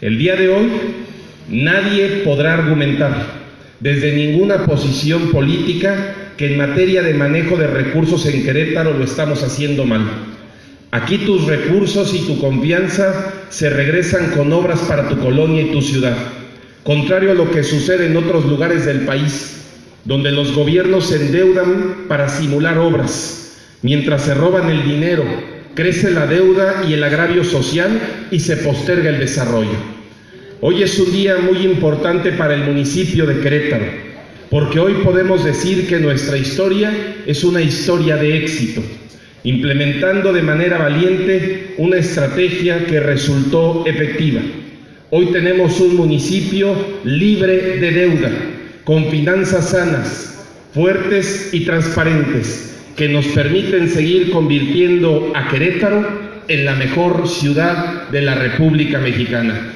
El día de hoy, nadie podrá argumentar desde ninguna posición política que en materia de manejo de recursos en Querétaro lo estamos haciendo mal. Aquí tus recursos y tu confianza se regresan con obras para tu colonia y tu ciudad, contrario a lo que sucede en otros lugares del país, donde los gobiernos se endeudan para simular obras, mientras se roban el dinero, crece la deuda y el agravio social y se posterga el desarrollo. Hoy es un día muy importante para el municipio de Querétaro, porque hoy podemos decir que nuestra historia es una historia de éxito, implementando de manera valiente una estrategia que resultó efectiva. Hoy tenemos un municipio libre de deuda, con finanzas sanas, fuertes y transparentes, que nos permiten seguir convirtiendo a Querétaro en la mejor ciudad de la República Mexicana.